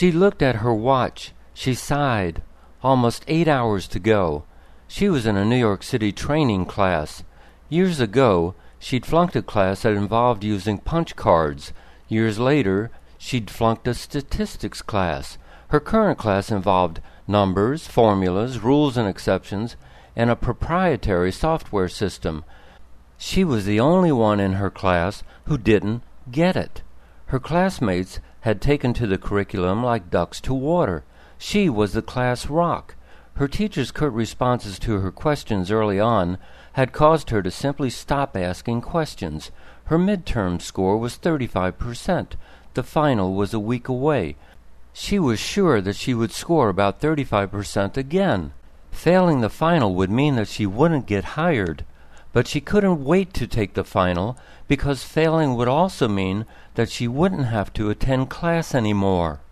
She looked at her watch. She sighed. Almost 8 hours to go. She was in a New York City training class. Years ago, she'd flunked a class that involved using punch cards. Years later, she'd flunked a statistics class. Her current class involved numbers, formulas, rules and exceptions, and a proprietary software system. She was the only one in her class who didn't get it. Her classmates had taken to the curriculum like ducks to water. She was the class rock. Her teacher's curt responses to her questions early on had caused her to simply stop asking questions. Her midterm score was 35%. The final was a week away. She was sure that she would score about 35% again. Failing the final would mean that she wouldn't get hired. But she couldn't wait to take the final because failing would also mean that she wouldn't have to attend class anymore.